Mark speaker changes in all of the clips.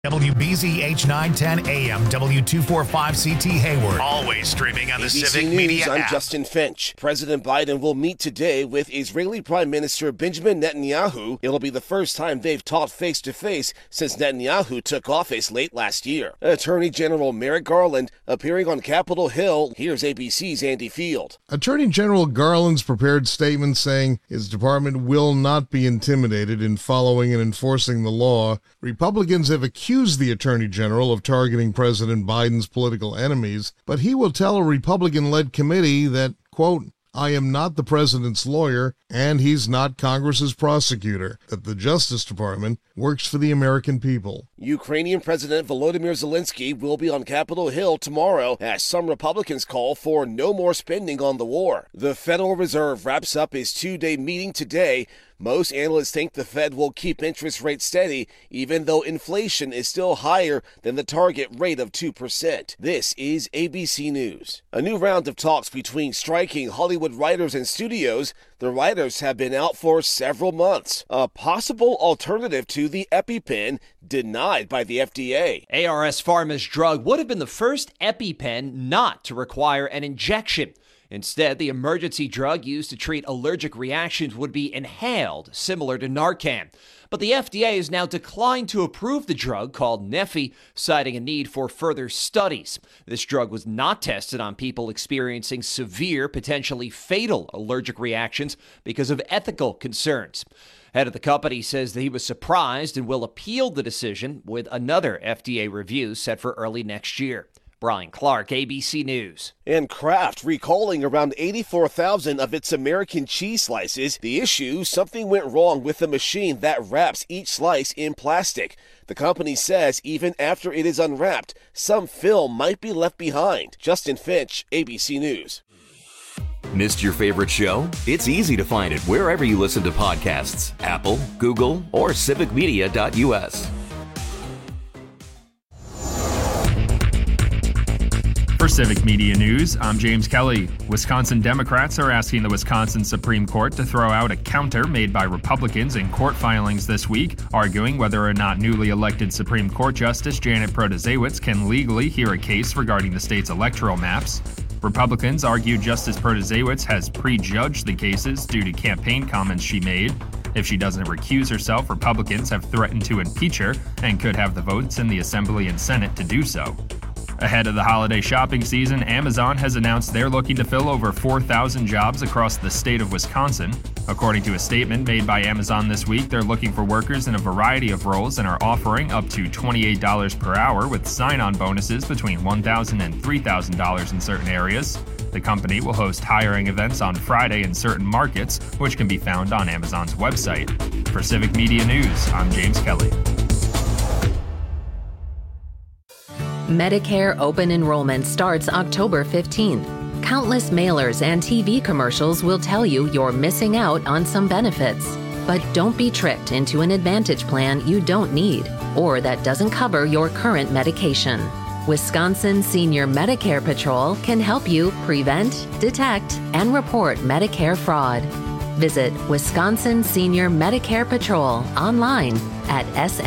Speaker 1: WBZH 910 AM, W245CT Hayward. Always streaming on the
Speaker 2: ABC
Speaker 1: Civic
Speaker 2: News,
Speaker 1: Media
Speaker 2: I'm
Speaker 1: app.
Speaker 2: Justin Finch. President Biden will meet today with Israeli Prime Minister Benjamin Netanyahu. It'll be the first time they've talked face-to-face since Netanyahu took office late last year. Attorney General Merrick Garland appearing on Capitol Hill. Here's ABC's Andy Field.
Speaker 3: Attorney General Garland's prepared statement saying his department will not be intimidated in following and enforcing the law. Republicans have accused the Attorney General of targeting President Biden's political enemies, but he will tell a Republican-led committee that, quote, I am not the president's lawyer, and he's not Congress's prosecutor, that the Justice Department works for the American people.
Speaker 2: Ukrainian President Volodymyr Zelensky will be on Capitol Hill tomorrow as some Republicans call for no more spending on the war. The Federal Reserve wraps up its two-day meeting today. Most analysts think the Fed will keep interest rates steady, even though inflation is still higher than the target rate of 2%. This is ABC News. A new round of talks between striking Hollywood writers and studios. The writers have been out for several months. A possible alternative to the EpiPen denied by the FDA.
Speaker 4: ARS Pharma's drug would have been the first EpiPen not to require an injection. Instead, the emergency drug used to treat allergic reactions would be inhaled, similar to Narcan. But the FDA has now declined to approve the drug called Neffy, citing a need for further studies. This drug was not tested on people experiencing severe, potentially fatal allergic reactions because of ethical concerns. Head of the company says that he was surprised and will appeal the decision with another FDA review set for early next year. Brian Clark, ABC News.
Speaker 2: And Kraft recalling around 84,000 of its American cheese slices. The issue, something went wrong with the machine that wraps each slice in plastic. The company says even after it is unwrapped, some film might be left behind. Justin Finch, ABC News.
Speaker 5: Missed your favorite show? It's easy to find it wherever you listen to podcasts. Apple, Google, or civicmedia.us.
Speaker 6: For Civic Media News, I'm James Kelly. Wisconsin Democrats are asking the Wisconsin Supreme Court to throw out a counter made by Republicans in court filings this week, arguing whether or not newly elected Supreme Court Justice Janet Protasiewicz can legally hear a case regarding the state's electoral maps. Republicans argue Justice Protasiewicz has prejudged the cases due to campaign comments she made. If she doesn't recuse herself, Republicans have threatened to impeach her and could have the votes in the Assembly and Senate to do so. Ahead of the holiday shopping season, Amazon has announced they're looking to fill over 4,000 jobs across the state of Wisconsin. According to a statement made by Amazon this week, they're looking for workers in a variety of roles and are offering up to $28 per hour with sign-on bonuses between $1,000 and $3,000 in certain areas. The company will host hiring events on Friday in certain markets, which can be found on Amazon's website. For Civic Media News, I'm James Kelly.
Speaker 7: Medicare open enrollment starts October 15th. Countless mailers and TV commercials will tell you you're missing out on some benefits. But don't be tricked into an Advantage plan you don't need or that doesn't cover your current medication. Wisconsin Senior Medicare Patrol can help you prevent, detect, and report Medicare fraud. Visit Wisconsin Senior Medicare Patrol online at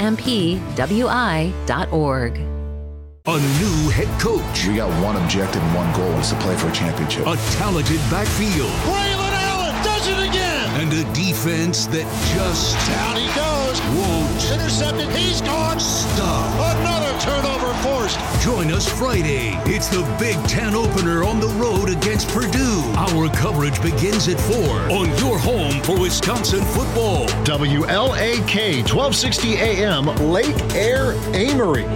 Speaker 7: smpwi.org.
Speaker 8: A new head coach.
Speaker 9: We got one objective and one goal is to play for a championship.
Speaker 8: A talented backfield.
Speaker 10: Braylon Allen does it again.
Speaker 8: And a defense that just
Speaker 10: down he goes.
Speaker 8: Won't.
Speaker 10: Intercepted. He's gone.
Speaker 8: Stop.
Speaker 10: Another turnover forced.
Speaker 8: Join us Friday. It's the Big Ten opener on the road against Purdue. Our coverage begins at 4 on your home for Wisconsin football.
Speaker 11: WLAK 1260 AM Lake Air Amory.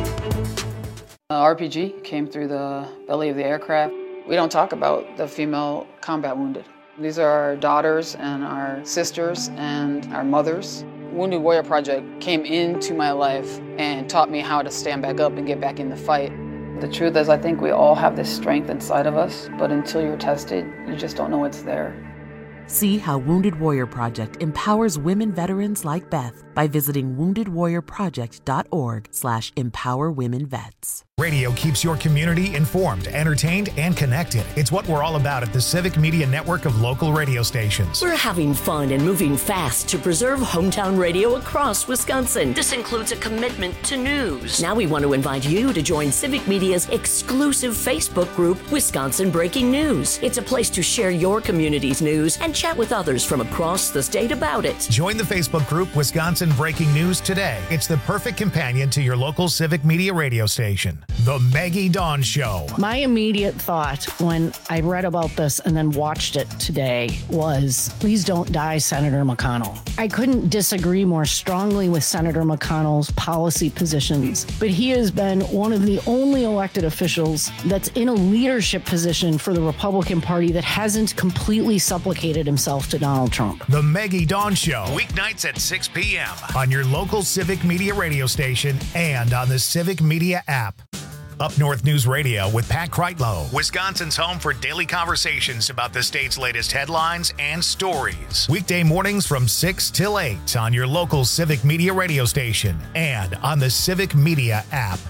Speaker 12: RPG came through the belly of the aircraft. We don't talk about the female combat wounded. These are our daughters and our sisters and our mothers. Wounded Warrior Project came into my life and taught me how to stand back up and get back in the fight. The truth is, I think we all have this strength inside of us, but until you're tested, you just don't know it's there.
Speaker 13: See how Wounded Warrior Project empowers women veterans like Beth by visiting woundedwarriorproject.org/empowerwomenvets.
Speaker 1: Radio keeps your community informed, entertained, and connected. It's what we're all about at the Civic Media Network of local radio stations.
Speaker 14: We're having fun and moving fast to preserve hometown radio across Wisconsin. This includes a commitment to news. Now we want to invite you to join Civic Media's exclusive Facebook group, Wisconsin Breaking News. It's a place to share your community's news and chat with others from across the state about it.
Speaker 1: Join the Facebook group Wisconsin Breaking News today. It's the perfect companion to your local Civic Media radio station. The Maggie Dawn Show.
Speaker 15: My immediate thought when I read about this and then watched it today was, please don't die, Senator McConnell. I couldn't disagree more strongly with Senator McConnell's policy positions, but he has been one of the only elected officials that's in a leadership position for the Republican Party that hasn't completely supplicated himself to Donald Trump.
Speaker 1: The Maggie Dawn Show, weeknights at 6 p.m. on your local Civic Media radio station and on the Civic Media app. Up North News Radio with Pat Kreitlow, Wisconsin's home for daily conversations about the state's latest headlines and stories. Weekday mornings from 6 till 8 on your local Civic Media radio station and on the Civic Media app.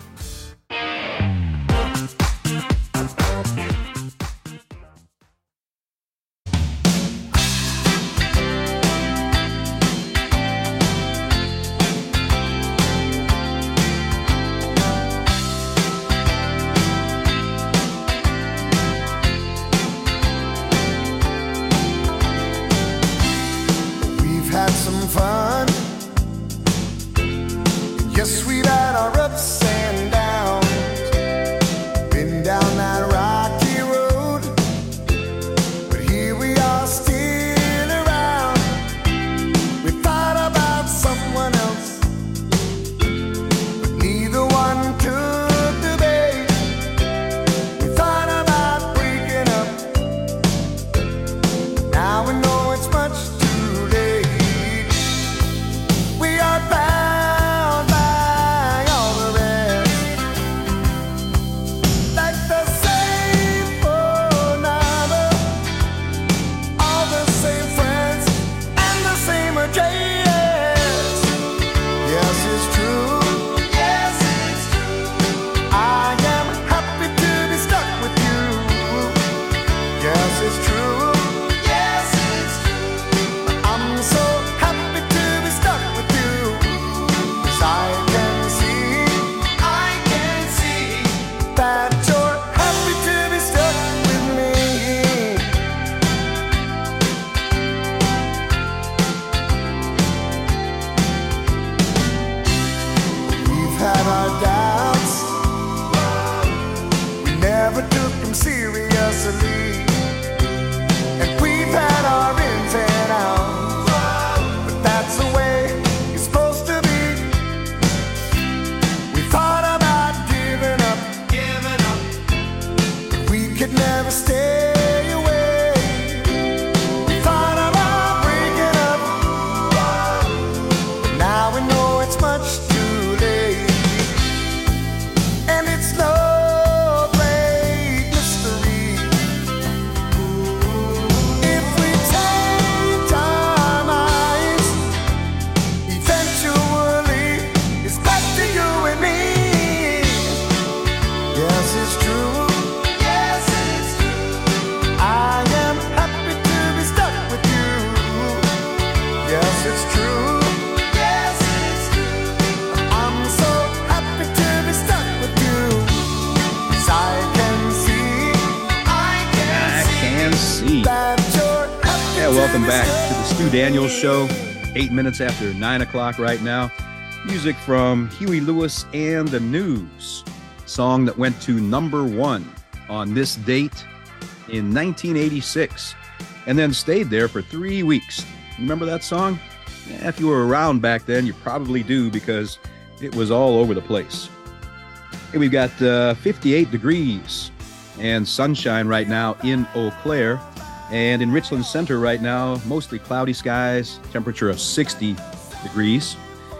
Speaker 16: Welcome back to the Stu Daniels Show, 8 minutes after 9 o'clock right now. Music from Huey Lewis and the News, song that went to number 1 on this date in 1986, and then stayed there for 3 weeks. Remember that song? Yeah, if you were around back then, you probably do, because it was all over the place. Hey, we've got 58 degrees and sunshine right now in Eau Claire. And in Richland Center right now, mostly cloudy skies, temperature of 60 degrees.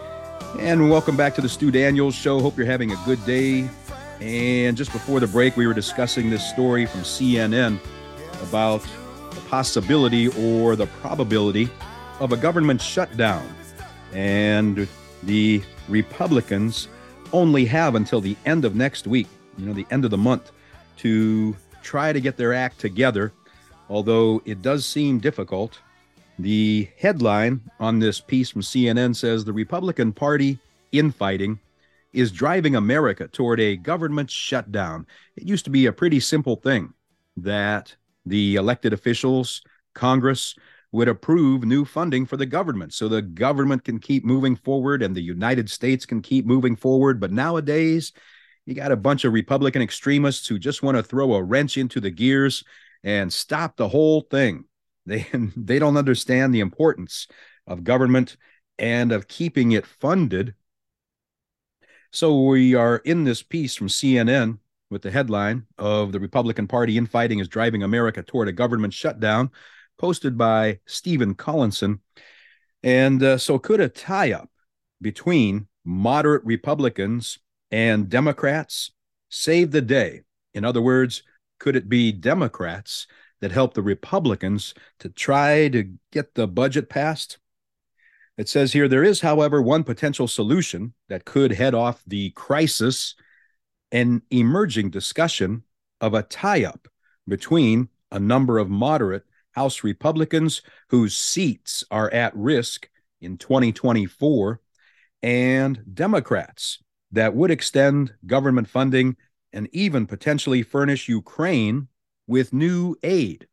Speaker 16: And welcome back to the Stu Daniels Show. Hope you're having a good day. And just before the break, we were discussing this story from CNN about the possibility or the probability of a government shutdown. And the Republicans only have until the end of next week the end of the month, to try to get their act together, although it does seem difficult. The headline on this piece from CNN says the Republican Party infighting is driving America toward a government shutdown. It used to be a pretty simple thing that the elected officials, Congress, would approve new funding for the government so the government can keep moving forward and the United States can keep moving forward. But nowadays, you got a bunch of Republican extremists who just want to throw a wrench into the gears and stop the whole thing. They don't understand the importance of government and of keeping it funded. So we are in this piece from CNN with the headline of the Republican Party infighting is driving America toward a government shutdown, posted by Stephen Collinson. And so could a tie-up between moderate Republicans and Democrats save the day? In other words, could it be Democrats that help the Republicans to try to get the budget passed? It says here, there is, however, one potential solution that could head off the crisis, an emerging discussion of a tie-up between a number of moderate House Republicans whose seats are at risk in 2024 and Democrats that would extend government funding and even potentially furnish Ukraine with new aid.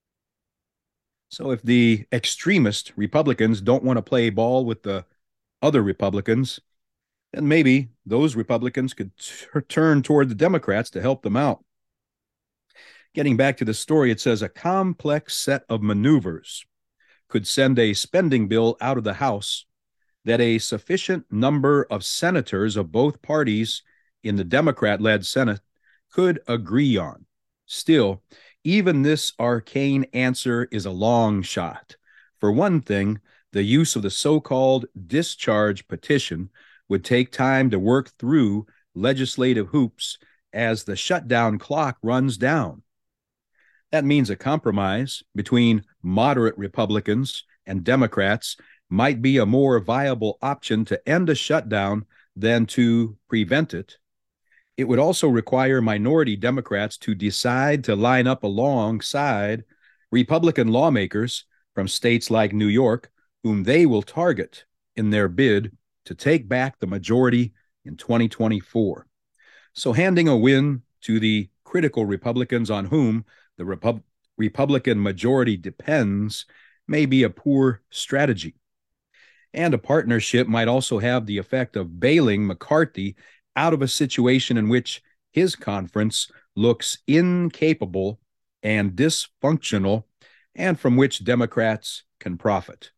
Speaker 16: So if the extremist Republicans don't want to play ball with the other Republicans, then maybe those Republicans could turn toward the Democrats to help them out. Getting back to the story, it says a complex set of maneuvers could send a spending bill out of the House that a sufficient number of senators of both parties in the Democrat-led Senate could agree on. Still, even this arcane answer is a long shot. For one thing, the use of the so-called discharge petition would take time to work through legislative hoops as the shutdown clock runs down. That means a compromise between moderate Republicans and Democrats might be a more viable option to end a shutdown than to prevent it. It would also require minority Democrats to decide to line up alongside Republican lawmakers from states like New York, whom they will target in their bid to take back the majority in 2024. So handing a win to the critical Republicans on whom the Republican majority depends may be a poor strategy. And a partnership might also have the effect of bailing McCarthy out of a situation in which his conference looks incapable and dysfunctional, and from which Democrats can profit.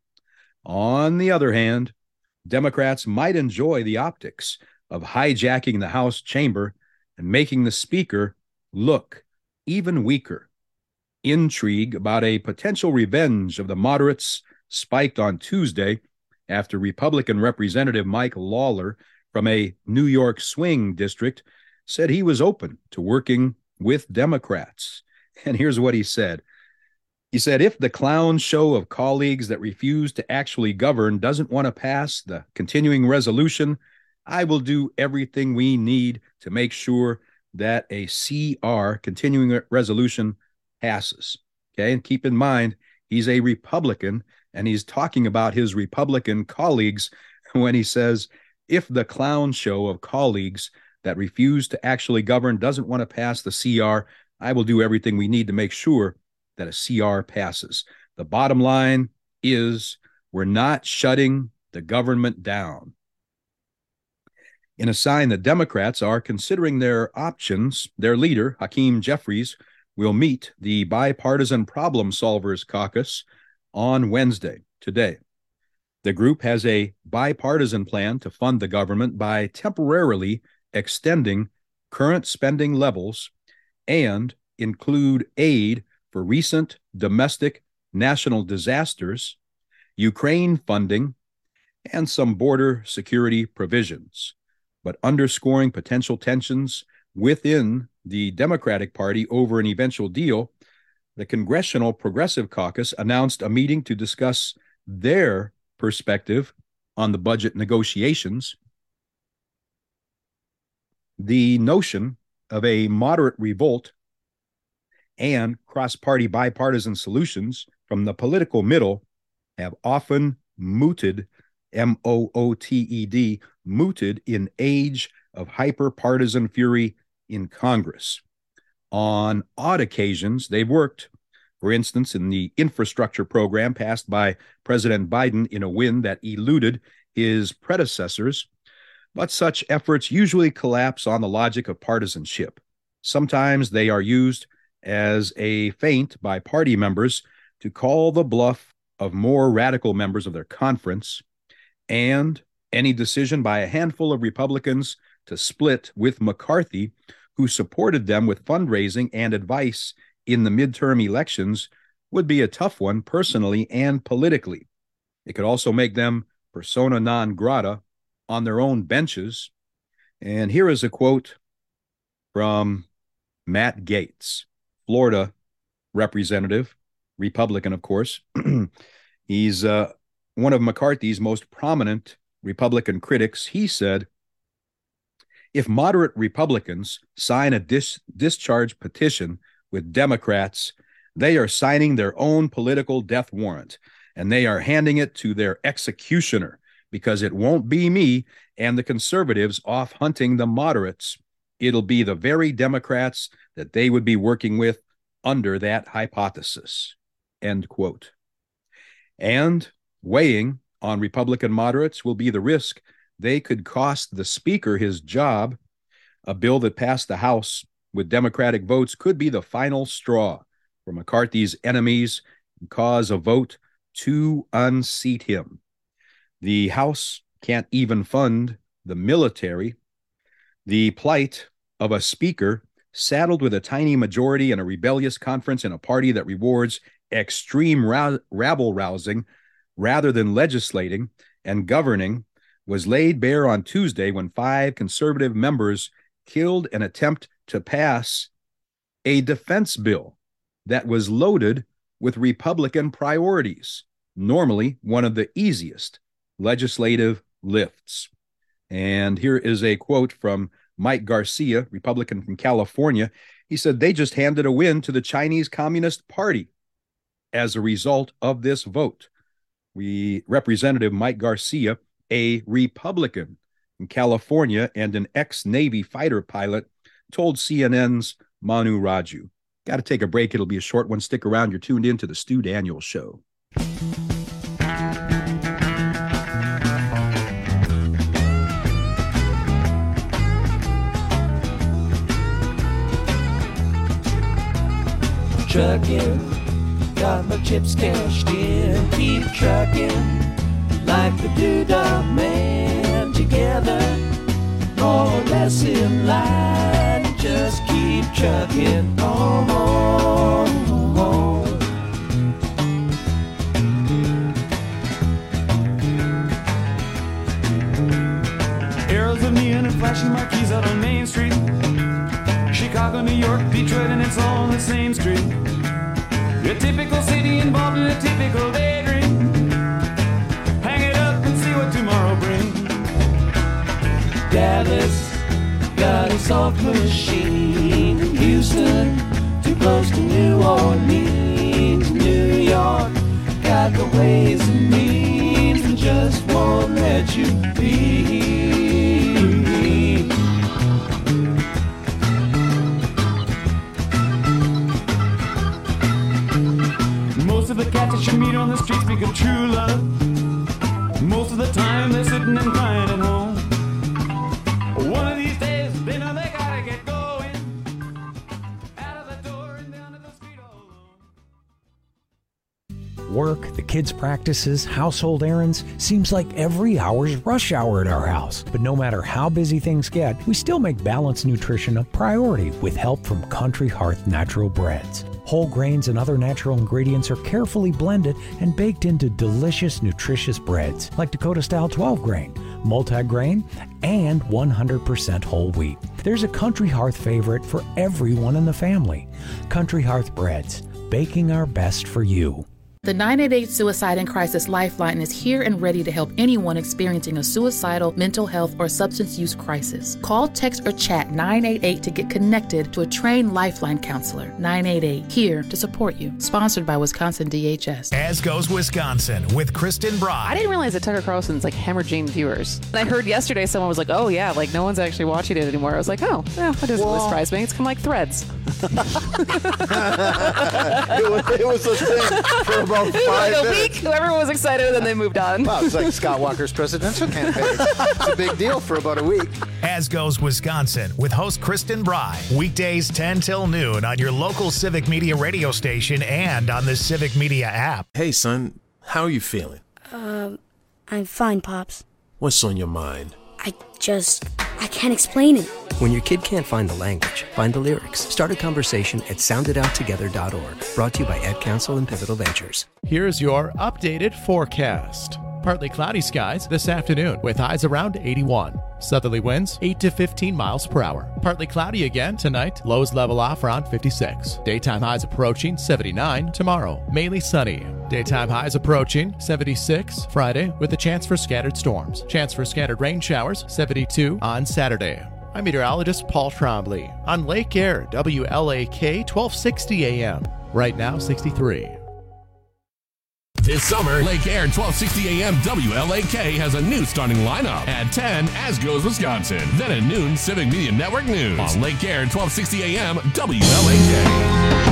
Speaker 16: On the other hand, Democrats might enjoy the optics of hijacking the House chamber and making the Speaker look even weaker. Intrigue about a potential revenge of the moderates spiked on Tuesday after Republican Representative Mike Lawler from a New York swing district said he was open to working with Democrats. And here's what he said. He said, if the clown show of colleagues that refuse to actually govern doesn't want to pass the continuing resolution, I will do everything we need to make sure that a CR, continuing resolution, passes. Okay, and keep in mind, he's a Republican, and he's talking about his Republican colleagues when he says, if the clown show of colleagues that refuse to actually govern doesn't want to pass the CR, I will do everything we need to make sure that a CR passes. The bottom line is we're not shutting the government down. In a sign that Democrats are considering their options, their leader, Hakeem Jeffries, will meet the Bipartisan Problem Solvers Caucus on Wednesday, today. The group has a bipartisan plan to fund the government by temporarily extending current spending levels and include aid for recent domestic national disasters, Ukraine funding, and some border security provisions, but underscoring potential tensions within the Democratic Party over an eventual deal. The Congressional Progressive Caucus announced a meeting to discuss their perspective on the budget negotiations. The notion of a moderate revolt and cross-party bipartisan solutions from the political middle have often mooted, M-O-O-T-E-D, mooted in age of hyper-partisan fury in Congress. On odd occasions, they've worked, for instance, in the infrastructure program passed by President Biden in a win that eluded his predecessors, but such efforts usually collapse on the logic of partisanship. Sometimes they are used as a feint by party members to call the bluff of more radical members of their conference, and any decision by a handful of Republicans to split with McCarthy, who supported them with fundraising and advice in the midterm elections, would be a tough one personally and politically. It could also make them persona non grata on their own benches. And here is a quote from Matt Gaetz, Florida representative, Republican, of course. He's one of McCarthy's most prominent Republican critics. He said, if moderate Republicans sign a discharge petition with Democrats, they are signing their own political death warrant, and they are handing it to their executioner, because it won't be me and the conservatives off hunting the moderates. It'll be the very Democrats that they would be working with under that hypothesis. End quote. And weighing on Republican moderates will be the risk they could cost the Speaker his job. A bill that passed the House with Democratic votes could be the final straw for McCarthy's enemies and cause a vote to unseat him. The House can't even fund the military. The plight of a Speaker saddled with a tiny majority and a rebellious conference in a party that rewards extreme rabble-rousing rather than legislating and governing was laid bare on Tuesday when 5 conservative members killed an attempt to pass a defense bill that was loaded with Republican priorities, normally one of the easiest legislative lifts. And here is a quote from Mike Garcia, Republican from California. He said, they just handed a win to the Chinese Communist Party as a result of this vote. Representative Mike Garcia, a Republican from California and an ex-Navy fighter pilot, told CNN's Manu Raju. Got to take a break. It'll be a short one. Stick around. You're tuned in to the Stu Daniels Show.
Speaker 17: Trucking, got my chips cashed in, keep trucking like the Doodah Man. Together, more or less in line, just keep trucking on.
Speaker 18: Arrows of neon and flashing marquees out on Main Street. Chicago, New York, Detroit, and it's all on the same street. A typical city involved in a typical daydream. Hang it up and see what tomorrow brings.
Speaker 17: Dallas got a soft machine. Houston, too close to New Orleans. New York got the ways and means and just won't let you be.
Speaker 18: Most of the cats that you meet on the street speak of true love. Most of the time they're sitting and crying at home. One of these days they know they gotta get going. Out of the door and down to the street all alone.
Speaker 19: Work, the kids' practices, household errands, seems like every hour's rush hour at our house. But no matter how busy things get, we still make balanced nutrition a priority with help from Country Hearth Natural Breads. Whole grains and other natural ingredients are carefully blended and baked into delicious, nutritious breads like Dakota-style 12-grain, multi-grain, and 100% whole wheat. There's a Country Hearth favorite for everyone in the family. Country Hearth Breads, baking our best for you.
Speaker 20: The 988 Suicide and Crisis Lifeline is here and ready to help anyone experiencing a suicidal, mental health, or substance use crisis. Call, text, or chat 988 to get connected to a trained Lifeline counselor. 988, here to support you. Sponsored by Wisconsin DHS.
Speaker 1: As Goes Wisconsin with Kristen Brock.
Speaker 21: I didn't realize that Tucker Carlson's like hemorrhaging viewers. I heard yesterday someone was like, oh yeah, like no one's actually watching it anymore. I was like, oh, yeah, that doesn't really surprise me. It's kind of like Threads.
Speaker 22: it was a thing for about 5
Speaker 21: like a
Speaker 22: minutes.
Speaker 21: week, everyone was excited, and then they moved on.
Speaker 22: Well, it's like Scott Walker's presidential campaign. It's a big deal for about a week.
Speaker 1: As Goes Wisconsin with host Kristen Bry. Weekdays 10 till noon on your local Civic Media radio station and on the Civic Media app.
Speaker 23: Hey, son, how are you feeling?
Speaker 24: I'm fine, Pops.
Speaker 23: What's on your mind?
Speaker 24: I can't explain it.
Speaker 25: When your kid can't find the language, find the lyrics. Start a conversation at soundedouttogether.org. Brought to you by Ed Council and Pivotal Ventures.
Speaker 26: Here's your updated forecast. Partly cloudy skies this afternoon with highs around 81. Southerly winds 8 to 15 miles per hour. Partly cloudy again tonight. Lows level off around 56. Daytime highs approaching 79 tomorrow. Mainly sunny. Daytime highs approaching 76 Friday with a chance for scattered storms. Chance for scattered rain showers 72 on Saturday. I'm meteorologist Paul Trombley on Lake Air, WLAK 1260 AM. Right now 63.
Speaker 27: This summer, Lake Air 1260 AM WLAK has a new starting lineup. At 10, As Goes Wisconsin. Then at noon, Civic Media Network News. On Lake Air 1260 AM WLAK.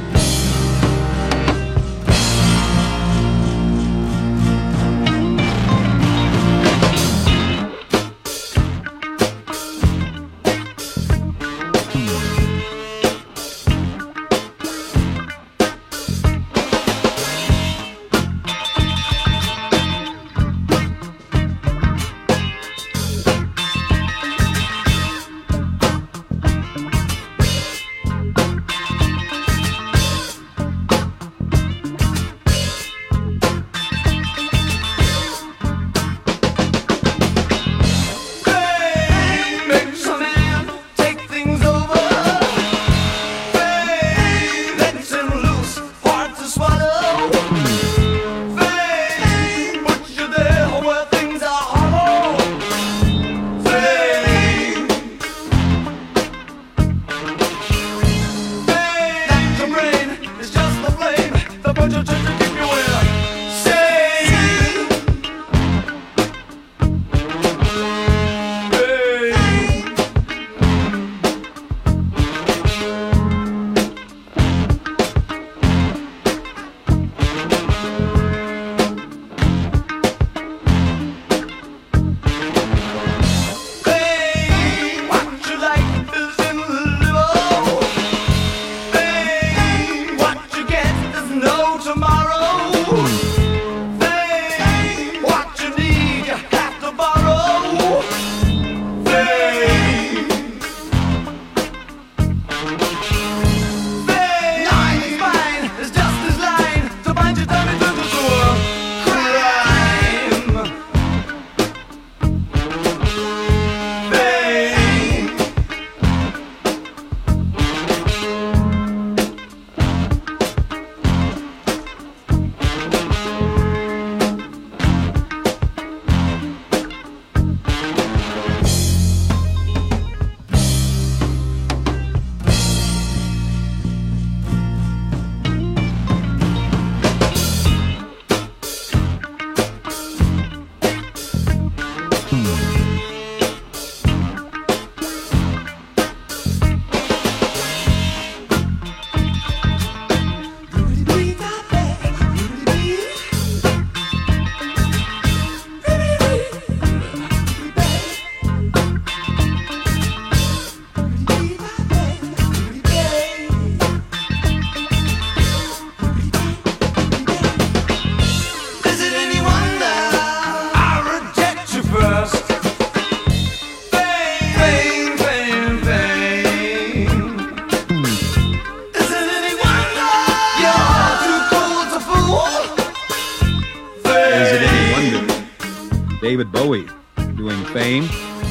Speaker 16: David Bowie doing Fame,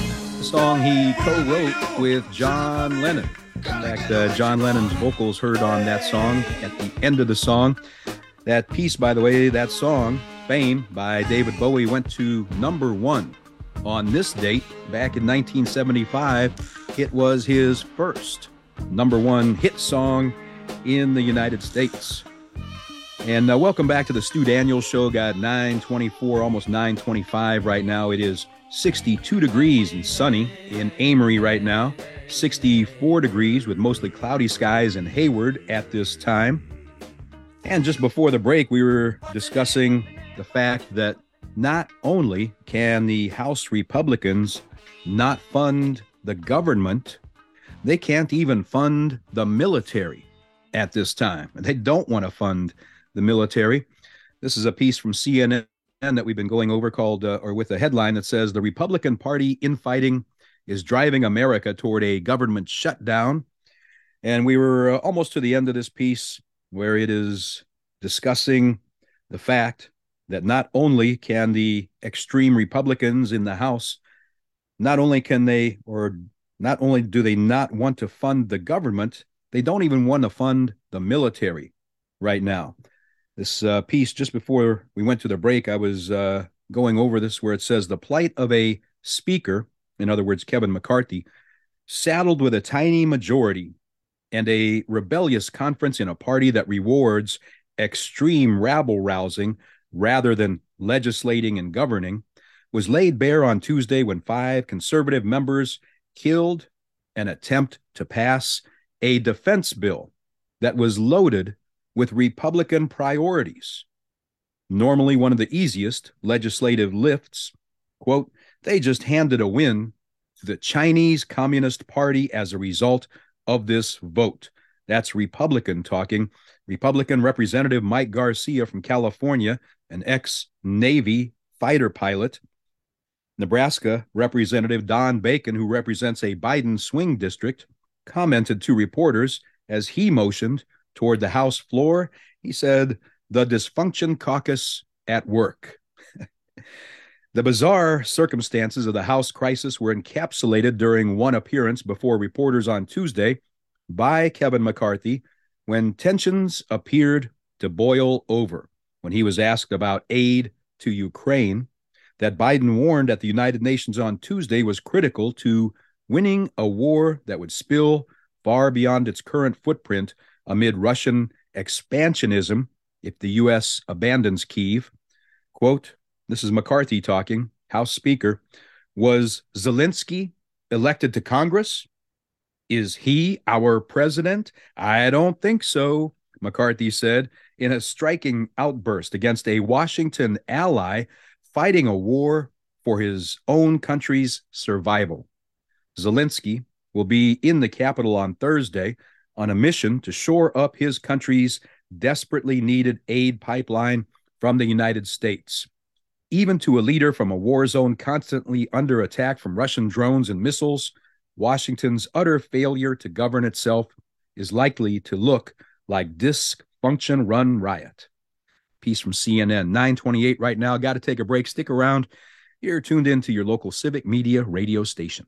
Speaker 16: a song he co-wrote with John Lennon. In fact, John Lennon's vocals heard on that song at the end of the song. That piece, by the way, that song, Fame, by David Bowie, went to number 1 on this date back in 1975. It was his first number 1 hit song in the United States. And welcome back to the Stu Daniels Show. Got 9:24, almost 9:25 right now. It is 62 degrees and sunny in Amory right now. 64 degrees with mostly cloudy skies in Hayward at this time. And just before the break, we were discussing the fact that not only can the House Republicans not fund the government, they can't even fund the military at this time. They don't want to fund the military. This is a piece from CNN that we've been going over called, or with a headline that says, "The Republican Party infighting is driving America toward a government shutdown." And we were almost to the end of this piece where it is discussing the fact that not only can the extreme Republicans in the House, not only do they not want to fund the government, they don't even want to fund the military right now. This piece, just before we went to the break, I was going over this where it says, "The plight of a speaker," in other words, Kevin McCarthy, "saddled with a tiny majority and a rebellious conference in a party that rewards extreme rabble-rousing rather than legislating and governing, was laid bare on Tuesday when 5 conservative members killed an attempt to pass a defense bill that was loaded with Republican priorities. Normally one of the easiest legislative lifts, quote, they just handed a win to the Chinese Communist Party as a result of this vote." That's Republican talking. Republican Representative Mike Garcia from California, an ex-Navy fighter pilot. Nebraska Representative Don Bacon, who represents a Biden swing district, commented to reporters as he motioned toward the House floor. He said, "The dysfunction caucus at work." The bizarre circumstances of the House crisis were encapsulated during one appearance before reporters on Tuesday by Kevin McCarthy when tensions appeared to boil over when he was asked about aid to Ukraine that Biden warned at the United Nations on Tuesday was critical to winning a war that would spill far beyond its current footprint amid Russian expansionism if the U.S. abandons Kyiv. Quote, this is McCarthy talking, House Speaker, "Was Zelensky elected to Congress? Is he our president? I don't think so," McCarthy said in a striking outburst against a Washington ally fighting a war for his own country's survival. Zelensky will be in the Capitol on Thursday on a mission to shore up his country's desperately needed aid pipeline from the United States. Even to a leader from a war zone constantly under attack from Russian drones and missiles, Washington's utter failure to govern itself is likely to look like dysfunction-run riot. Piece from CNN, 9:28 right now. Got to take a break. Stick around. You're tuned in to your local civic media radio station.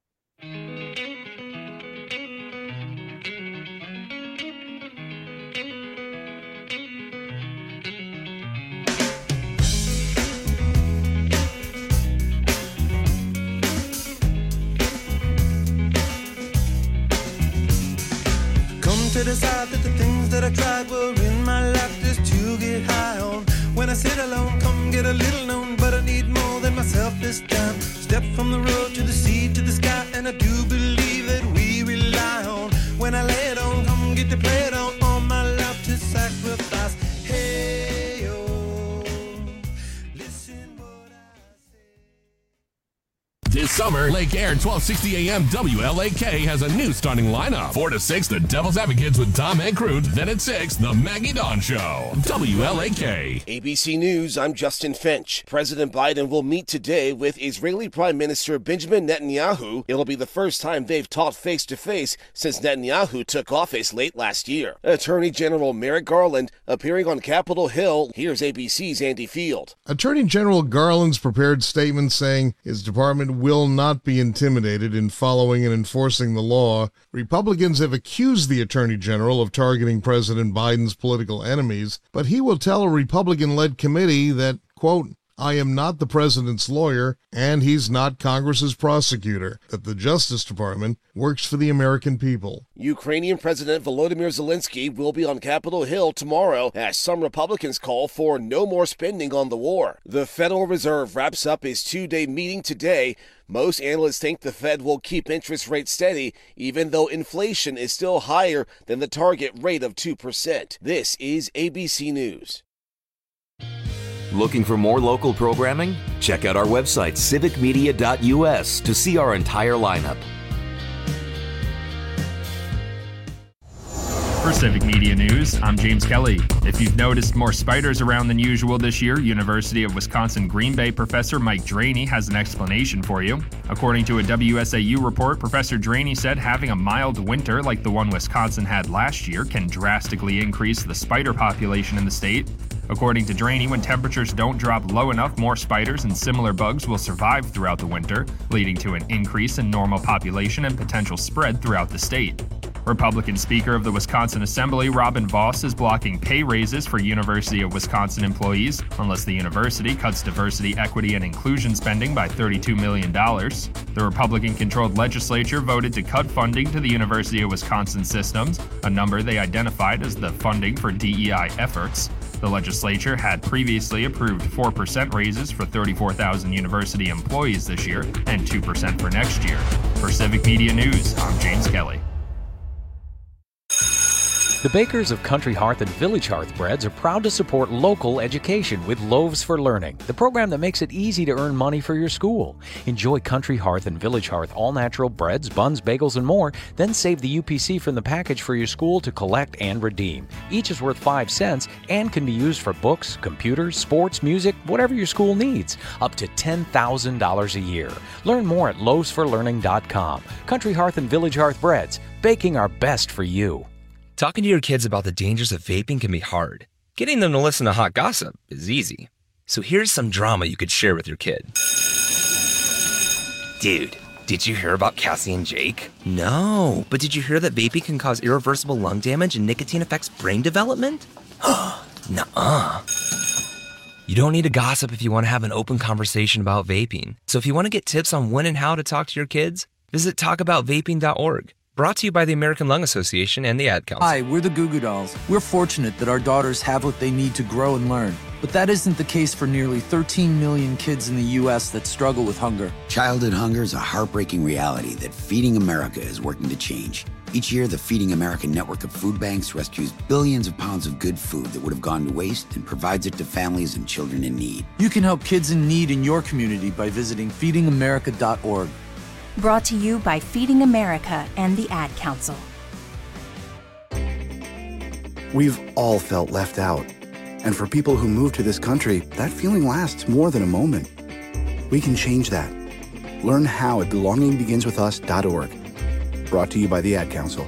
Speaker 2: To decide that the things that I tried were in my life just to get high on. When I sit alone, come get a little known, but I need more than myself this time. Step from the road to the sea to the sky, and I do believe that we rely on. When I lay it on, come get to play it on, all my life to sacrifice. Hey, oh, listen what I say.
Speaker 27: This summer, Lake Air 1260 AM WLAK has a new starting lineup. 4 to 6, the Devil's Advocates with Tom Ancrute. Then at 6, the Maggie Dawn Show. WLAK.
Speaker 3: ABC News, I'm Justin Finch. President Biden will meet today with Israeli Prime Minister Benjamin Netanyahu. It'll be the first time they've talked face-to-face since Netanyahu took office late last year. Attorney General Merrick Garland appearing on Capitol Hill. Here's ABC's Andy Field.
Speaker 4: Attorney General Garland's prepared statement saying his department will not not be intimidated in following and enforcing the law. Republicans have accused the Attorney General of targeting President Biden's political enemies, but he will tell a Republican-led committee that, quote, I am not the president's lawyer, and he's not Congress's prosecutor, that the Justice Department works for the American people.
Speaker 3: Ukrainian President Volodymyr Zelensky will be on Capitol Hill tomorrow as some Republicans call for no more spending on the war. The Federal Reserve wraps up its two-day meeting today. Most analysts think the Fed will keep interest rates steady, even though inflation is still higher than the target rate of 2%. This is ABC News.
Speaker 5: Looking for more local programming? Check out our website, civicmedia.us, to see our entire lineup.
Speaker 6: For Civic Media News, I'm James Kelly. If you've noticed more spiders around than usual this year, University of Wisconsin Green Bay professor Mike Draney has an explanation for you. According to a WSAU report, Professor Draney said having a mild winter like the one Wisconsin had last year can drastically increase the spider population in the state. According to Draney, when temperatures don't drop low enough, more spiders and similar bugs will survive throughout the winter, leading to an increase in normal population and potential spread throughout the state. Republican Speaker of the Wisconsin Assembly, Robin Vos, is blocking pay raises for University of Wisconsin employees unless the university cuts diversity, equity, and inclusion spending by $32 million. The Republican-controlled legislature voted to cut funding to the University of Wisconsin systems, a number they identified as the funding for DEI efforts. The legislature had previously approved 4% raises for 34,000 university employees this year and 2% for next year. For Civic Media News, I'm James Kelly.
Speaker 19: The bakers of Country Hearth and Village Hearth Breads are proud to support local education with Loaves for Learning, the program that makes it easy to earn money for your school. Enjoy Country Hearth and Village Hearth all-natural breads, buns, bagels, and more, then save the UPC from the package for your school to collect and redeem. Each is worth 5 cents and can be used for books, computers, sports, music, whatever your school needs, up to $10,000 a year. Learn more at loavesforlearning.com. Country Hearth and Village Hearth Breads, baking our best for you.
Speaker 7: Talking to your kids about the dangers of vaping can be hard. Getting them to listen to hot gossip is easy. So here's some drama you could share with your kid. Dude, did you hear about Cassie and Jake? No, but did you hear that vaping can cause irreversible lung damage and nicotine affects brain development? Nuh-uh. You don't need to gossip if you want to have an open conversation about vaping. So if you want to get tips on when and how to talk to your kids, visit talkaboutvaping.org. Brought to you by the American Lung Association and the Ad Council.
Speaker 8: Hi, we're the Goo Goo Dolls. We're fortunate that our daughters have what they need to grow and learn. But that isn't the case for nearly 13 million kids in the U.S. that struggle with hunger.
Speaker 9: Childhood hunger is a heartbreaking reality that Feeding America is working to change. Each year, the Feeding America network of food banks rescues billions of pounds of good food that would have gone to waste and provides it to families and children in need.
Speaker 8: You can help kids in need in your community by visiting feedingamerica.org.
Speaker 10: Brought to you by Feeding America and the Ad Council.
Speaker 28: We've all felt left out. And for people who move to this country, that feeling lasts more than a moment. We can change that. Learn how at belongingbeginswithus.org. Brought to you by the Ad Council.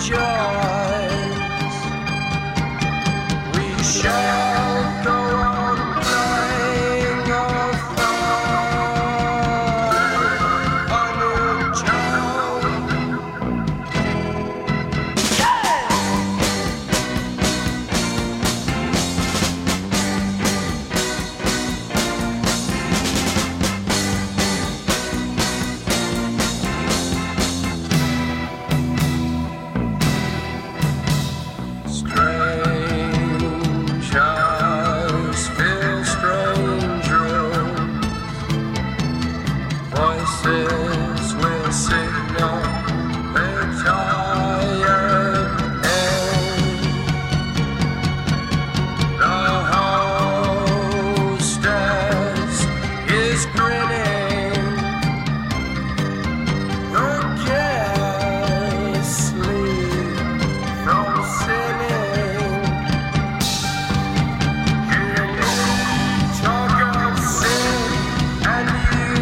Speaker 2: Shall go on voices will signal the tired end. The hostess is grinning. Your guests sleep from sinning. Hear you talk of sin, and you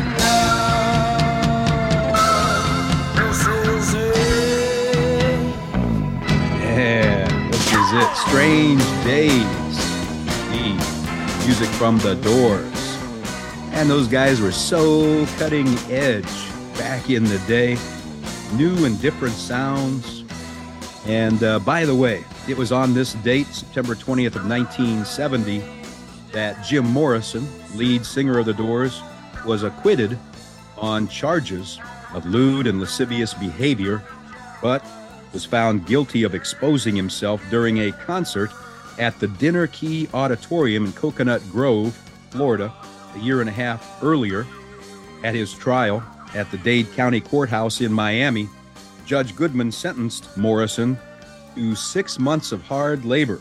Speaker 2: know this is it.
Speaker 16: Yeah, this is it. Strange Days. The music from The Doors. And those guys were so cutting edge back in the day. New and different sounds. And by the way, it was on this date, September 20th of 1970, that Jim Morrison, lead singer of The Doors, was acquitted on charges of lewd and lascivious behavior, but was found guilty of exposing himself during a concert at the Dinner Key Auditorium in Coconut Grove, Florida, a year and a half earlier. At his trial at the Dade County Courthouse in Miami, Judge Goodman sentenced Morrison to 6 months of hard labor,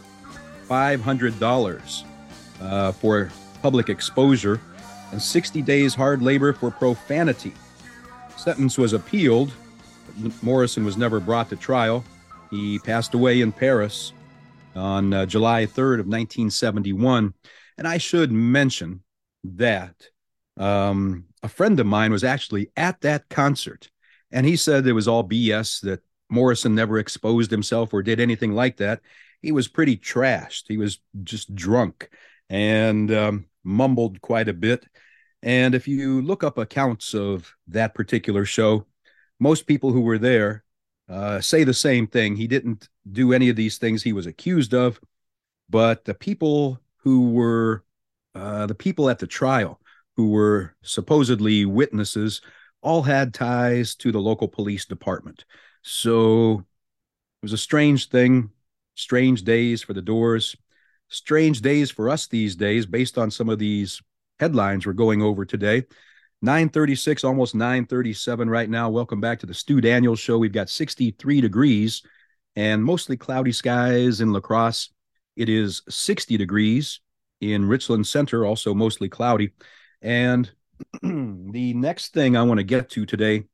Speaker 16: $500 for public exposure, and 60 days hard labor for profanity. Sentence was appealed. Morrison was never brought to trial. He passed away in Paris on July 3rd of 1971. And I should mention that a friend of mine was actually at that concert, and he said it was all BS, that Morrison never exposed himself or did anything like that. He was pretty trashed. He was just drunk and mumbled quite a bit. And if you look up accounts of that particular show, most people who were there say the same thing. He didn't do any of these things he was accused of, but the people who were the people at the trial who were supposedly witnesses all had ties to the local police department. So it was a strange thing, strange days for the Doors, strange days for us these days, based on some of these headlines we're going over today. 9:36, almost 9:37 right now. Welcome back to the Stu Daniels Show. We've got 63 degrees and mostly cloudy skies in La Crosse. It is 60 degrees in Richland Center, also mostly cloudy. And the next thing I want to get to today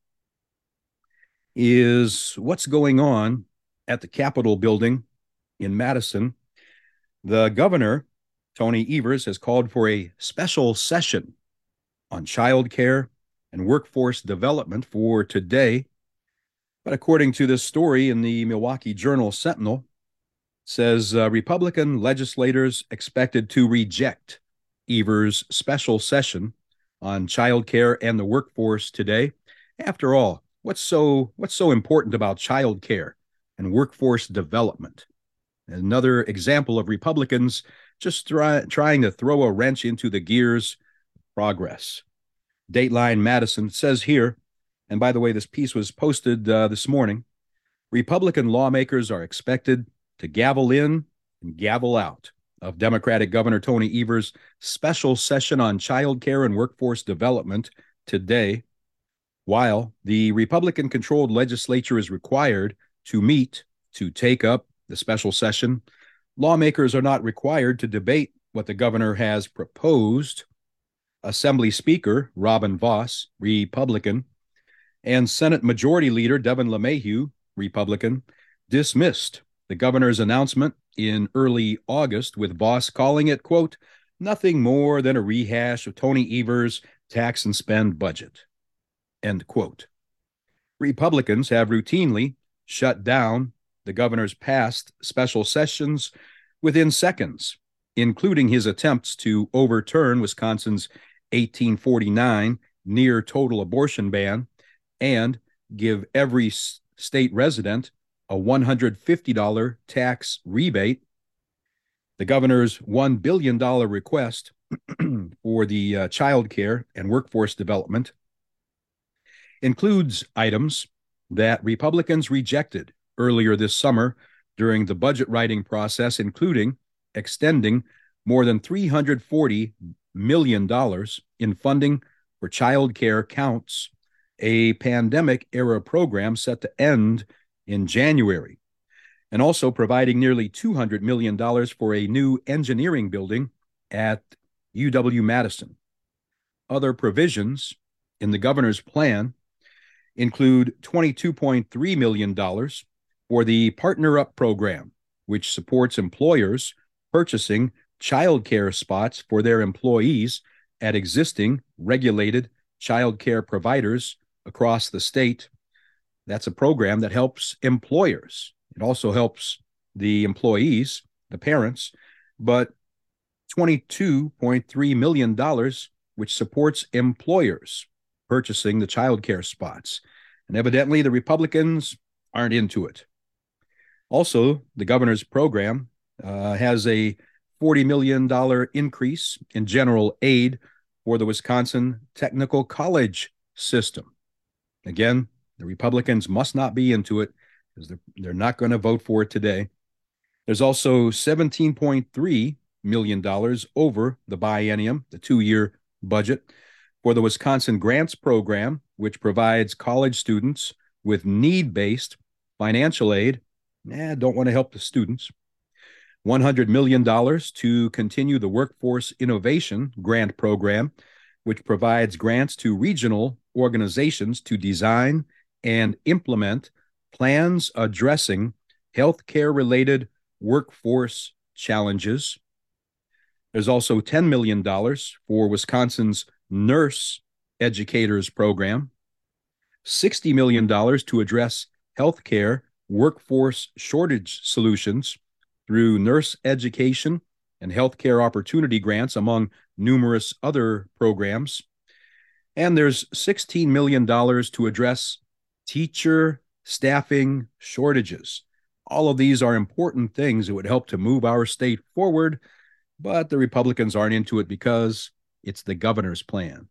Speaker 16: is what's going on at the Capitol building in Madison. The governor, Tony Evers, has called for a special session on child care and workforce development for today. But according to this story in the Milwaukee Journal-Sentinel, says Republican legislators expected to reject Evers' special session on child care and the workforce today. After all, what's so important about child care and workforce development? Another example of Republicans just trying to throw a wrench into the gears of progress. Dateline Madison says here, and by the way, this piece was posted this morning, Republican lawmakers are expected to gavel in and gavel out of Democratic Governor Tony Evers' special session on child care and workforce development today, while the Republican-controlled legislature is required to meet to take up the special session. Lawmakers are not required to debate what the governor has proposed. Assembly Speaker Robin Vos, Republican, and Senate Majority Leader Devin LeMahieu, Republican, dismissed the governor's announcement in early August, with Vos calling it, quote, nothing more than a rehash of Tony Evers' tax and spend budget, end quote. Republicans have routinely shut down the governor's past special sessions within seconds, including his attempts to overturn Wisconsin's 1849 near total abortion ban and give every state resident a $150 tax rebate. The governor's $1 billion request for the child care and workforce development includes items that Republicans rejected earlier this summer during the budget writing process, including extending more than $340 million in funding for child care counts a pandemic-era program set to end in January, and also providing nearly $200 million for a new engineering building at UW-Madison. Other provisions in the governor's plan include $22.3 million for the Partner Up program, which supports employers purchasing child care spots for their employees at existing regulated child care providers across the state. That's a program that helps employers. It also helps the employees, the parents, but $22.3 million, which supports employers purchasing the child care spots. And evidently, the Republicans aren't into it. Also, the governor's program has a $40 million increase in general aid for the Wisconsin Technical College system. Again, the Republicans must not be into it because they're not going to vote for it today. There's also $17.3 million over the biennium, the 2-year budget, for the Wisconsin Grants Program, which provides college students with need-based financial aid. Don't want to help the students. $100 million to continue the Workforce Innovation Grant Program, which provides grants to regional organizations to design and implement plans addressing healthcare-related workforce challenges. There's also $10 million for Wisconsin's Nurse Educators Program, $60 million to address healthcare workforce shortage solutions through nurse education and healthcare opportunity grants, among numerous other programs. And there's $16 million to address teacher staffing shortages. All of these are important things that would help to move our state forward, but the Republicans aren't into it because it's the governor's plan.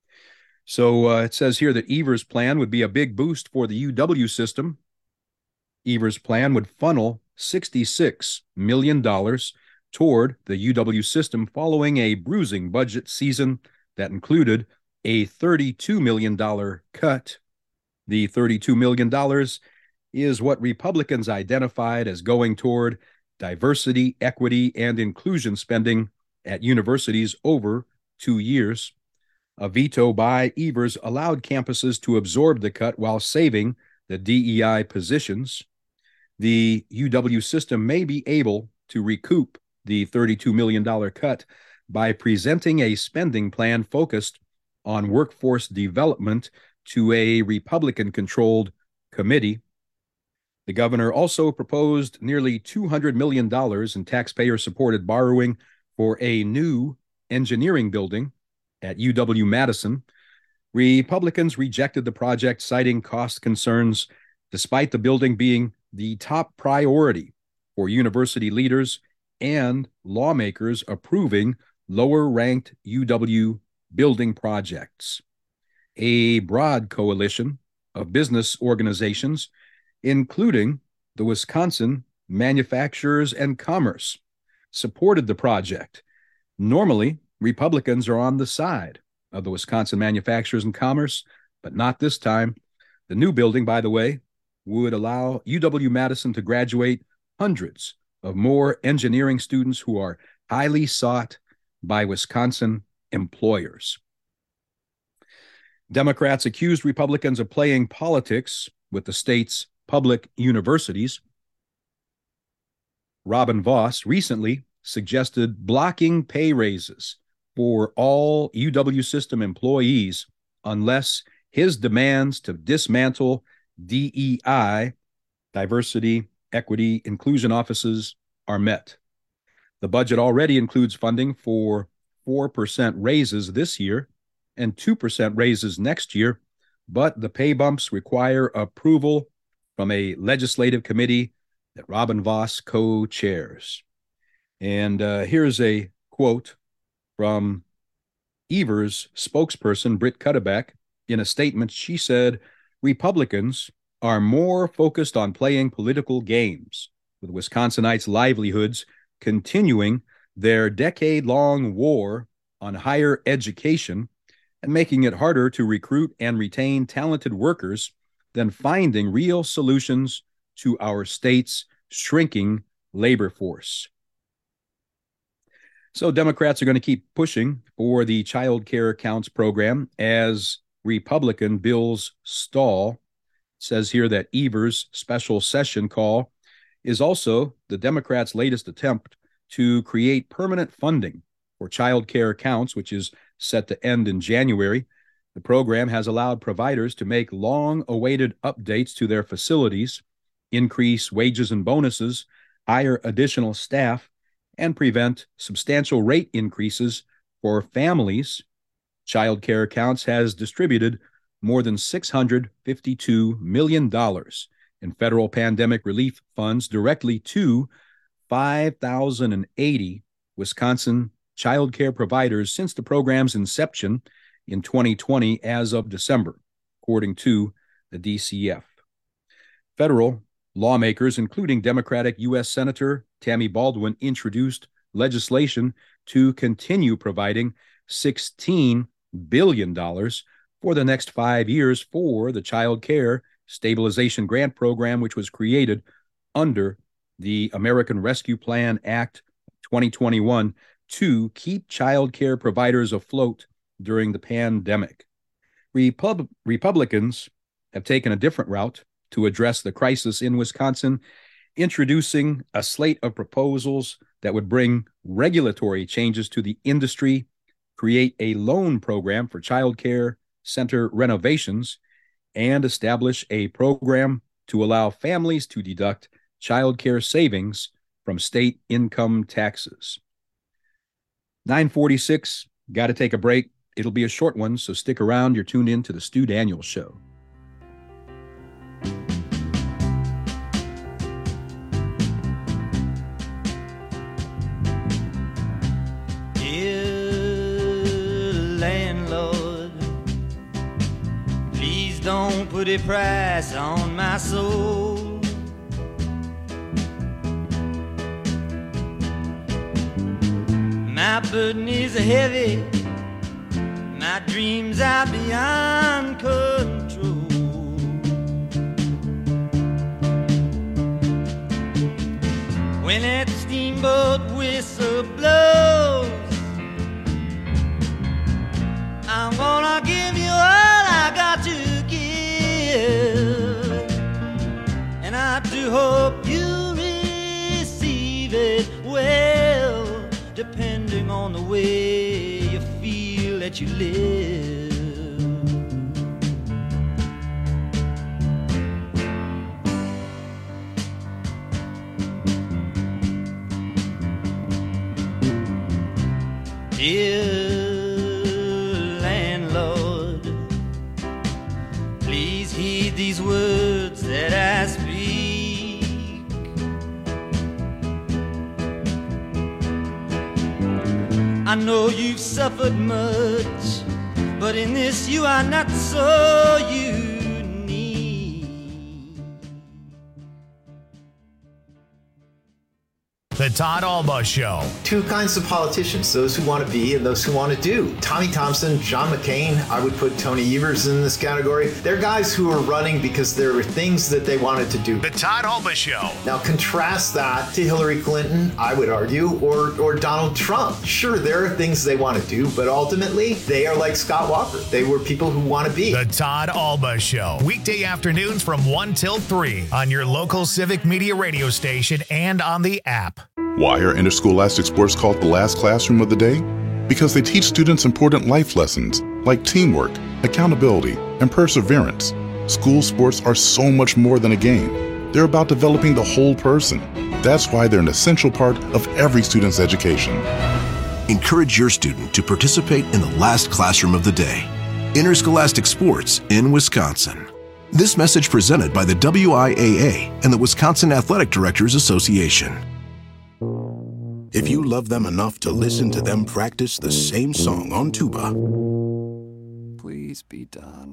Speaker 16: So it says here that Evers' plan would be a big boost for the UW system. Evers' plan would funnel $66 million toward the UW system following a bruising budget season that included a $32 million cut. The $32 million is what Republicans identified as going toward diversity, equity, and inclusion spending at universities over 2 years. A veto by Evers allowed campuses to absorb the cut while saving the DEI positions. The UW system may be able to recoup the $32 million cut by presenting a spending plan focused on workforce development to a Republican-controlled committee. The governor also proposed nearly $200 million in taxpayer-supported borrowing for a new engineering building at UW-Madison. Republicans rejected the project, citing cost concerns, despite the building being the top priority for university leaders and lawmakers approving lower-ranked UW building projects. A broad coalition of business organizations, including the Wisconsin Manufacturers and Commerce, supported the project. Normally, Republicans are on the side of the Wisconsin Manufacturers and Commerce, but not this time. The new building, by the way, would allow UW-Madison to graduate hundreds of more engineering students who are highly sought by Wisconsin employers. Democrats accused Republicans of playing politics with the state's public universities. Robin Vos recently suggested blocking pay raises for all UW system employees unless his demands to dismantle DEI, diversity, equity, inclusion offices, are met. The budget already includes funding for 4% raises this year and 2% raises next year, but the pay bumps require approval from a legislative committee that Robin Vos co-chairs. And here's a quote from Evers' spokesperson, Britt Cuddeback. In a statement, she said, "Republicans are more focused on playing political games with Wisconsinites' livelihoods, continuing their decade-long war on higher education and making it harder to recruit and retain talented workers than finding real solutions to our state's shrinking labor force. So Democrats are going to keep pushing for the Child Care Counts program as Republican bills stall. It says here that Evers' special session call is also the Democrats' latest attempt to create permanent funding for Child Care Counts, which is set to end in January. The program has allowed providers to make long-awaited updates to their facilities, increase wages and bonuses, hire additional staff, and prevent substantial rate increases for families. Child Care Counts has distributed more than $652 million in federal pandemic relief funds directly to 5,080 Wisconsin child care providers since the program's inception in 2020 as of December, according to the DCF. Federal lawmakers, including Democratic U.S. Senator Tammy Baldwin, introduced legislation to continue providing $16 billion for the next 5 years for the Child Care Stabilization Grant Program, which was created under the American Rescue Plan Act 2021 to keep child care providers afloat during the pandemic. Republicans have taken a different route to address the crisis in Wisconsin, introducing a slate of proposals that would bring regulatory changes to the industry, create a loan program for child care center renovations, and establish a program to allow families to deduct child care savings from state income taxes. 9:46, got to take a break. It'll be a short one, so stick around. You're tuned in to the Stu Daniels Show.
Speaker 2: Don't put a price on my soul. My burden is heavy, my dreams are beyond control. When that steamboat whistle blows, I'm gonna give you all I got to give, and I do hope you receive it well, depending on the way you feel that you live. Dear landlord, please heed these words that I speak. I know you've suffered much, but in this you are not so unique.
Speaker 1: The Todd Alba Show.
Speaker 11: Two kinds of politicians, those who want to be and those who want to do. Tommy Thompson, John McCain, I would put Tony Evers in this category. They're guys who are running because there were things that they wanted to do.
Speaker 1: The Todd Alba Show.
Speaker 11: Now contrast that to Hillary Clinton, I would argue, or Donald Trump. Sure, there are things they want to do, but ultimately they are like Scott Walker. They were people who want to be.
Speaker 1: The Todd Alba Show. Weekday afternoons from 1 till 3 on your local Civic Media radio station and on the app.
Speaker 12: Why are interscholastic sports called the last classroom of the day? Because they teach students important life lessons like teamwork, accountability, and perseverance. School sports are so much more than a game. They're about developing the whole person. That's why they're an essential part of every student's education.
Speaker 13: Encourage your student to participate in the last classroom of the day. Interscholastic sports in Wisconsin. This message presented by the WIAA and the Wisconsin Athletic Directors Association.
Speaker 28: If you love them enough to listen to them practice the same song on tuba,
Speaker 25: please be done.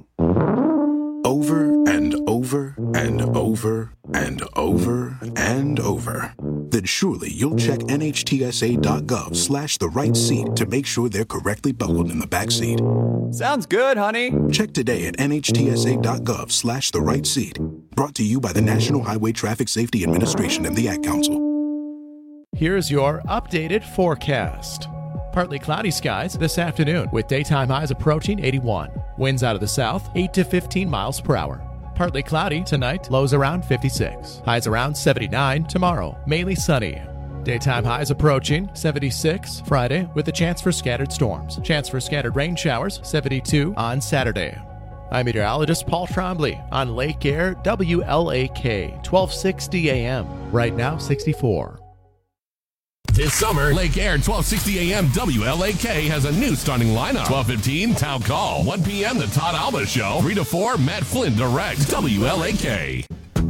Speaker 28: Over and over and over and over and over,
Speaker 13: then surely you'll check nhtsa.gov/the right seat to make sure they're correctly buckled in the back seat.
Speaker 14: Sounds good, honey.
Speaker 13: Check today at nhtsa.gov/the right seat. Brought to you by the National Highway Traffic Safety Administration and the Ad Council.
Speaker 26: Here's your updated forecast. Partly cloudy skies this afternoon with daytime highs approaching 81. Winds out of the south, 8 to 15 miles per hour. Partly cloudy tonight, lows around 56. Highs around 79 tomorrow, mainly sunny. Daytime highs approaching 76 Friday with a chance for scattered storms. Chance for scattered rain showers, 72 on Saturday. I'm meteorologist Paul Trombley on Lake Air WLAK, 1260 AM. Right now, 64.
Speaker 27: This summer, Lake Air 1260 AM WLAK has a new starting lineup. 12:15 Town Call. 1 p.m. The Todd Alba Show. 3 to 4 Matt Flynn directs WLAK.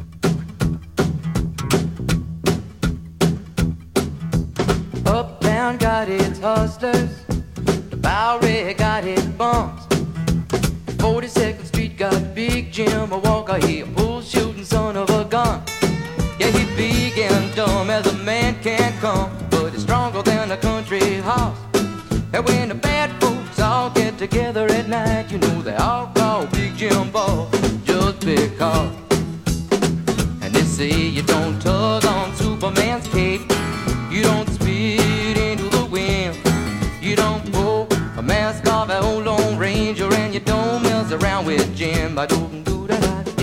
Speaker 2: Uptown got its hustlers, the Bowery got its bums. 42nd Street got Big Jim, a Walker, he a bull shooting son of a gun. Yeah, he big and dumb as a man can come, but he's stronger than a country horse. And when the bad folks all get together at night, you know they all call Big Jim Boss just because. And they say you don't tug on Superman's cape, you don't spit into the wind, you don't pull a mask off an old Lone Ranger, and you don't mess around with Jim. I don't do that.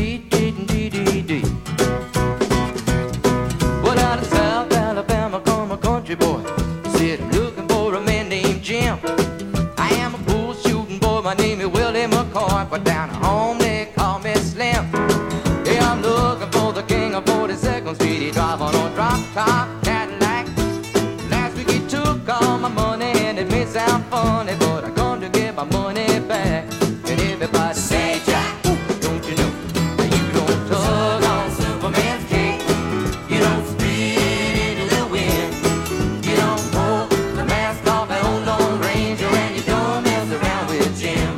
Speaker 2: Well, out of South Alabama come a country boy, said I'm looking for a man named Jim. I am a bull shooting boy, my name is Willie McCoy, but down at home they call me Slim. Yeah, I'm looking for the king of 42nd Street. He drive on a drop top Cadillac. Last week he took all my money, and it may sound funny, but I come to get my money back. And everybody say, Jack, don't you know that you don't tug on Superman's cape, you don't spit into the wind, you don't pull the mask off an old Lone Ranger, and you don't mess around with Jim.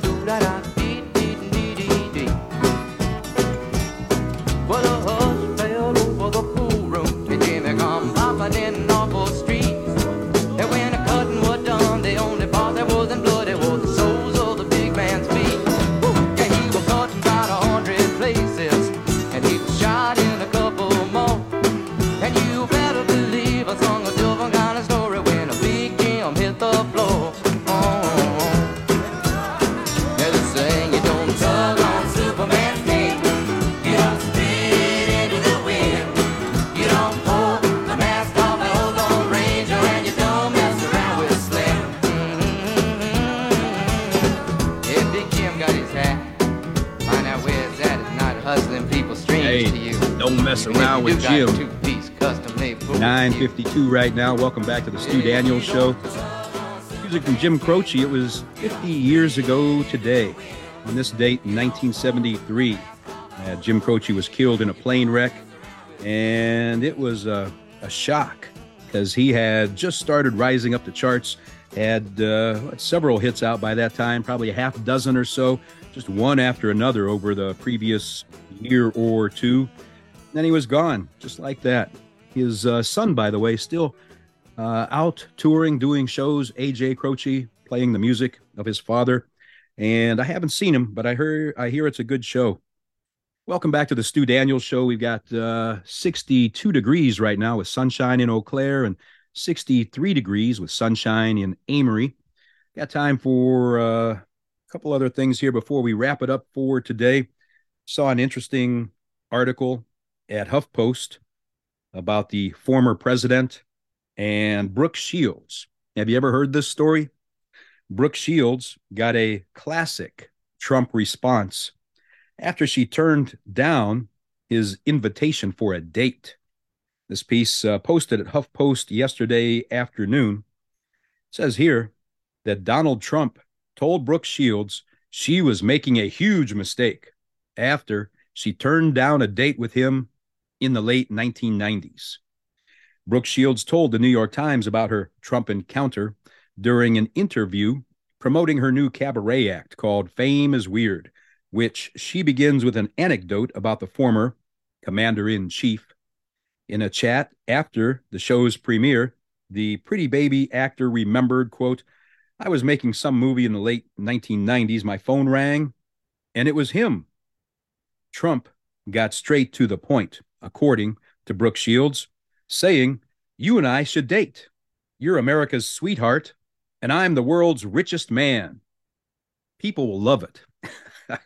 Speaker 2: Well, a hush fell over the pool room, and Jimmy come popping in Norfolk Street. And when the cutting was done, the only part that wasn't bloody was the soles of the big man's feet. Yeah, he was cut in about 100 places, and he was shot in a couple more. And you better believe I sung a different kind of story when a Big Jim hit the floor. Yeah, they saying you don't tug on Superman's cape, you don't spit into the wind, you don't pull the mask off an old Lone Ranger, and you don't mess around with Slim. Yeah, Big Jim got his hat. Find out where it's at. It's not hustling people strange to you.
Speaker 16: Don't mess around with Jim.
Speaker 2: Two-piece custom-made pool.
Speaker 16: 9:52 right now. Welcome back to the Stu Daniels Show. Music from Jim Croce. It was 50 years ago today. On this date in 1973, Jim Croce was killed in a plane wreck. And it was a shock because he had just started rising up the charts, had several hits out by that time, probably a half dozen or so, just one after another over the previous year or two. Then he was gone, just like that. His son, by the way, still out touring, doing shows, A.J. Croce, playing the music of his father. And I haven't seen him, but I hear it's a good show. Welcome back to the Stu Daniels Show. We've got 62 degrees right now with sunshine in Eau Claire and 63 degrees with sunshine in Amory. Got time for a couple other things here before we wrap it up for today. Saw an interesting article at HuffPost about the former president and Brooke Shields. Have you ever heard this story? Brooke Shields got a classic Trump response after she turned down his invitation for a date. This piece posted at HuffPost yesterday afternoon says here that Donald Trump told Brooke Shields she was making a huge mistake after she turned down a date with him in the late 1990s. Brooke Shields told the New York Times about her Trump encounter during an interview promoting her new cabaret act called Fame is Weird, which she begins with an anecdote about the former commander-in-chief. In a chat after the show's premiere, the Pretty Baby actor remembered, quote, "I was making some movie in the late 1990s. My phone rang, and it was him." Trump got straight to the point, according to Brooke Shields, saying, "You and I should date. You're America's sweetheart, and I'm the world's richest man. People will love it." I'm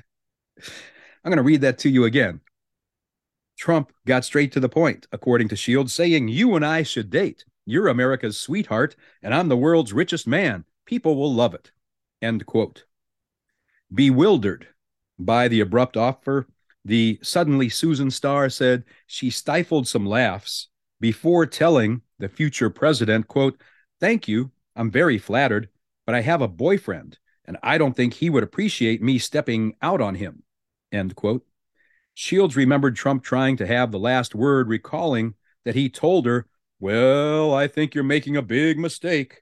Speaker 16: going to read that to you again. Trump got straight to the point, according to Shields, saying, "You and I should date. You're America's sweetheart, and I'm the world's richest man. People will love it." End quote. Bewildered by the abrupt offer, the Suddenly Susan star said she stifled some laughs before telling the future president, quote, "Thank you. I'm very flattered, but I have a boyfriend, and I don't think he would appreciate me stepping out on him." End quote. Shields remembered Trump trying to have the last word, recalling that he told her, "Well, I think you're making a big mistake."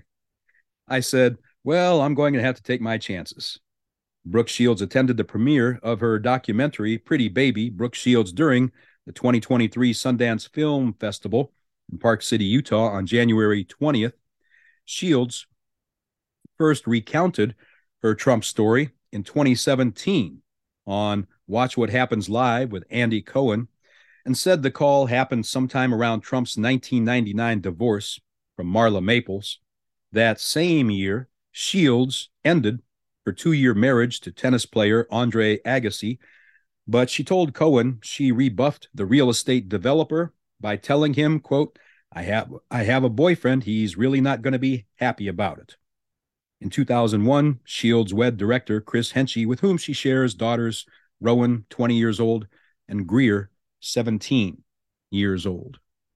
Speaker 16: I said, "Well, I'm going to have to take my chances." Brooke Shields attended the premiere of her documentary, Pretty Baby, Brooke Shields, during the 2023 Sundance Film Festival in Park City, Utah on January 20th. Shields first recounted her Trump story in 2017 on Watch What Happens Live with Andy Cohen, and said the call happened sometime around Trump's 1999 divorce from Marla Maples. That same year, Shields ended her 2-year marriage to tennis player Andre Agassi, but she told Cohen she rebuffed the real estate developer by telling him, quote, I have a boyfriend. He's really not going to be happy about it." In 2001, Shields wed director Chris Henchy, with whom she shares daughters Rowan, 20 years old, and Greer, 17 years old.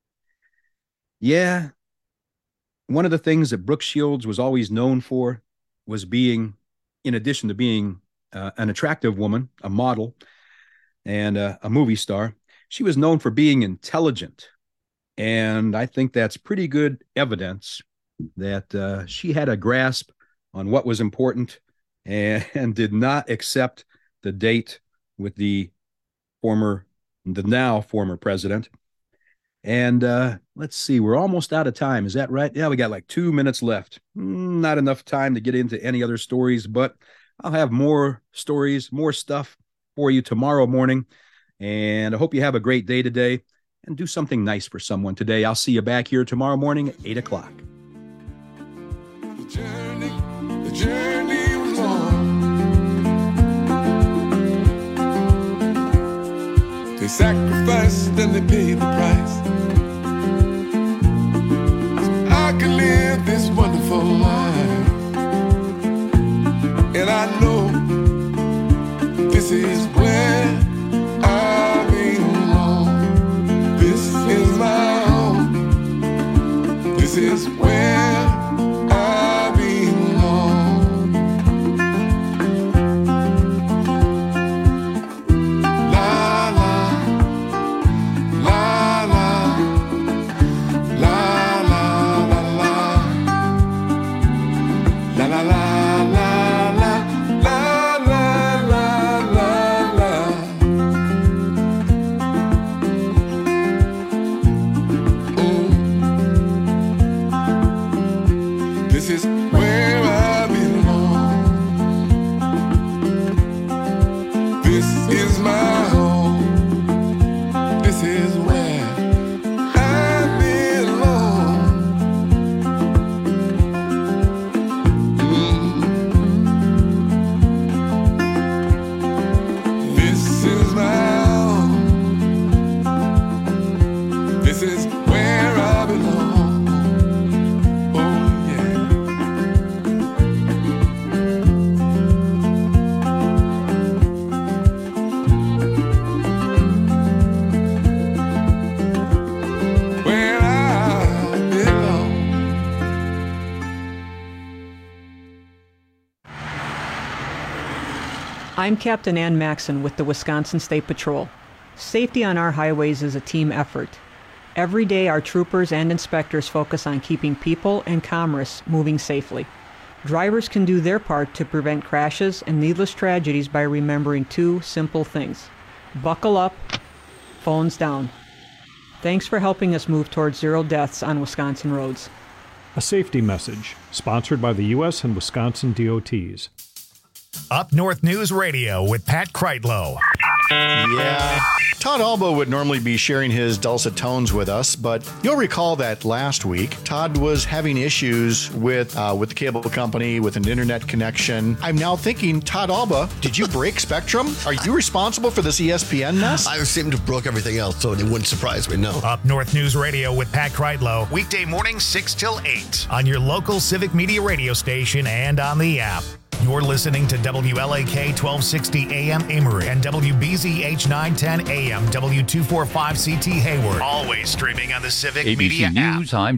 Speaker 16: Yeah, one of the things that Brooke Shields was always known for was being, in addition to being an attractive woman, a model, and a movie star, she was known for being intelligent. And I think that's pretty good evidence that she had a grasp on what was important and did not accept the date with the now former president. And let's see, we're almost out of time. Is that right? Yeah, we got like 2 minutes left. Not enough time to get into any other stories, but I'll have more stories, more stuff for you tomorrow morning. And I hope you have a great day today and do something nice for someone today. I'll see you back here tomorrow morning at 8 o'clock.
Speaker 2: The journey was long. They sacrificed and they paid the price. So I could live this wonderful life. And I know this is where I belong. This is my home. This is where I belong. La la, la la, la la la la, la la la.
Speaker 15: I'm Captain Ann Maxon with the Wisconsin State Patrol. Safety on our highways is a team effort. Every day our troopers and inspectors focus on keeping people and commerce moving safely. Drivers can do their part to prevent crashes and needless tragedies by remembering 2 simple things. Buckle up, phones down. Thanks for helping us move towards 0 deaths on Wisconsin roads.
Speaker 4: A safety message sponsored by the U.S. and Wisconsin DOTs.
Speaker 1: Up North News Radio with Pat Kreitlow.
Speaker 17: Yeah. Todd Alba would normally be sharing his dulcet tones with us, but you'll recall that last week, Todd was having issues with the cable company, with an internet connection. I'm now thinking, Todd Alba, did you break Spectrum? Are you responsible for this ESPN mess?
Speaker 18: I seem to have broke everything else, so it wouldn't surprise me, no.
Speaker 1: Up North News Radio with Pat Kreitlow, weekday mornings 6 till 8 on your local Civic Media radio station and on the app. You're listening to WLAK 1260 AM Amory and WBZH 910 AM W245CT Hayward. Always streaming on the Civic
Speaker 20: ABC
Speaker 1: Media app.
Speaker 20: News, I'm